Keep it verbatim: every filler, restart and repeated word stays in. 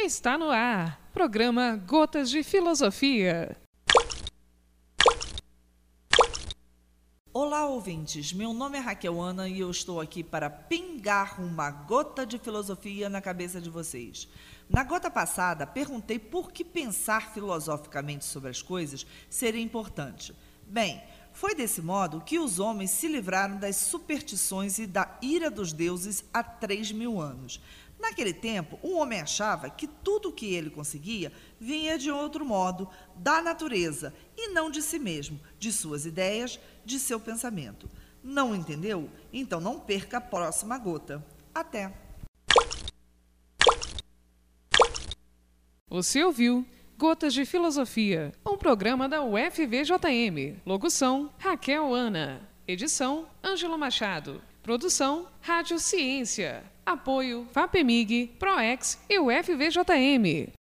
Está no ar, programa Gotas de Filosofia. Olá, ouvintes. Meu nome é Raquel Ana e eu estou aqui para pingar uma gota de filosofia na cabeça de vocês. Na gota passada, perguntei por que pensar filosoficamente sobre as coisas seria importante. Bem, foi desse modo que os homens se livraram das superstições e da ira dos deuses há três mil anos. Naquele tempo, o homem achava que tudo o que ele conseguia vinha de outro modo, da natureza, e não de si mesmo, de suas ideias, de seu pensamento. Não entendeu? Então não perca a próxima gota. Até! Você ouviu Gotas de Filosofia, um programa da U F V J M. Locução, Raquel Ana. Edição, Ângelo Machado. Produção, Rádio Ciência. Apoio, FAPEMIG, PROEX e U F V J M.